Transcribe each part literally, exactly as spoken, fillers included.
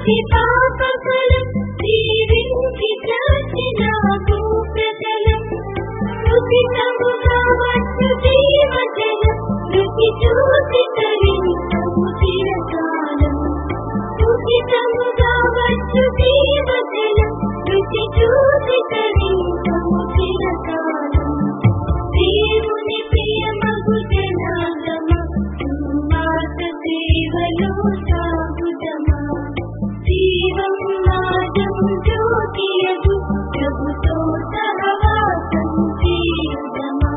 స్తుతి పాపఫలం దీవించి ప్రతినాకు ప్రతలం స్తుతితముగా వచ్చు జీవజలం రుచి చూసి తరించము చిరకాలం స్తుతితముగా వచ్చు జీవజలం రుచి చూసి తరించము చిరకాలం దేవుని ప్రియమగు జనాంగమా సువార్త సేవలో సాగుదమా జీవం మార్గం జ్యోతియగు ప్రభుతో సహవాసం చేయుదమా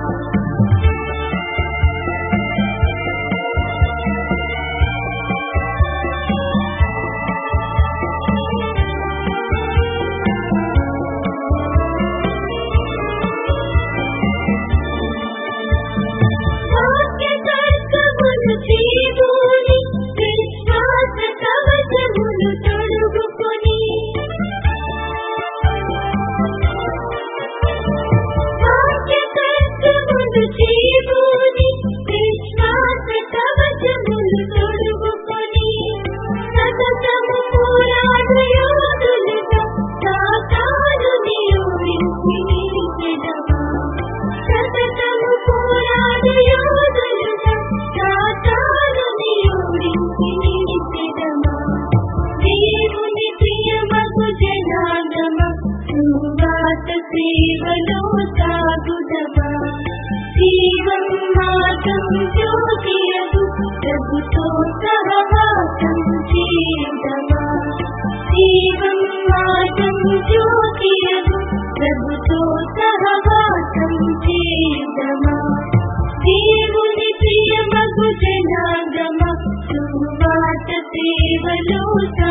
జీవుని విశ్వాస కవచములు తొడుగుకొని వాక్యతత్వములు జీవుని విశ్వాస కవచములు తొడుగుకొని సతతము పోరాడు యోధులుగా సాతానుని ఓడించి నిలిచెదమా సతతము పోరాడు యోధులుగా సాతానుని ఓడించి నిలిచెదమా దేవుని ప్రియమగు జనాంగమా సువార్త సేవలో సాగుదమా జీవం మార్గం జ్యోతియగు ప్రభుతో సహవాసం చేయుదమా జీవం మార్గం జ్యోతియగు ప్రభుతో సహవాసం చేయుదమా దేవుని ప్రియమగు జనాంగమా సువార్త సేవలో